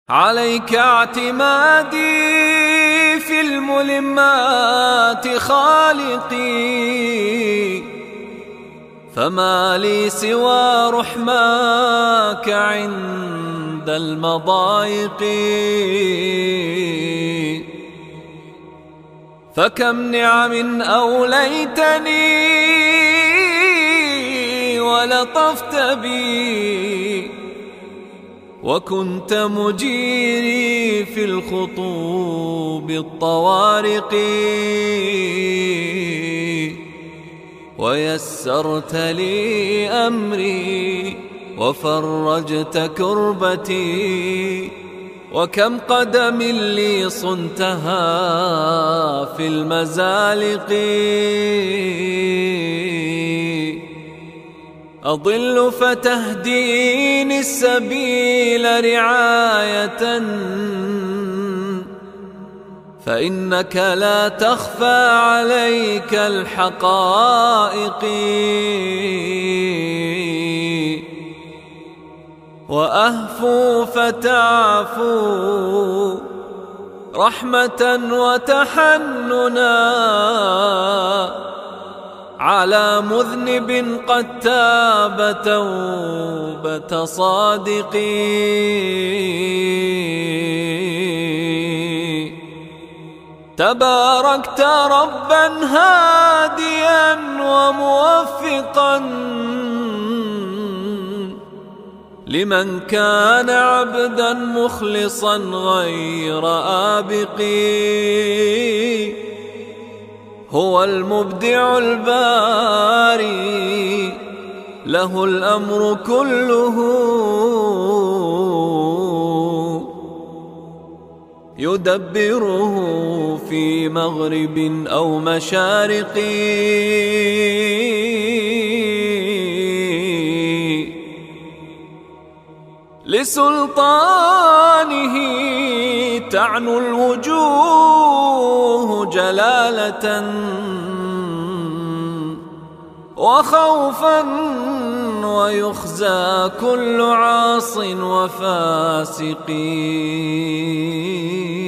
عليك اعتمادي في الملمات خالقي، فما لي سوى رحماك عند المضايق. فكم نعم أوليتني ولطفت بي، وكنت مجيري في الخطوب الطوارق، ويسرت لي أمري وفرجت كربتي. وكم قدم لي صنتها في المزالق، أضل فتهديني السبيل رعاية، فإنك لا تخفى عليك الحقائق. وأهفو فتعفو رحمة وتحننا على مذنب قد تاب توبة صادق. تباركت ربا هاديا وموفقا لمن كان عبدا مخلصا غير آبق. هو المبدع الباري له الأمر كله، يدبره في مغرب أو مشارق. لسلطانه تعنو الوجوه جلالة وخوفا، ويخزى كل عاص وفاسق.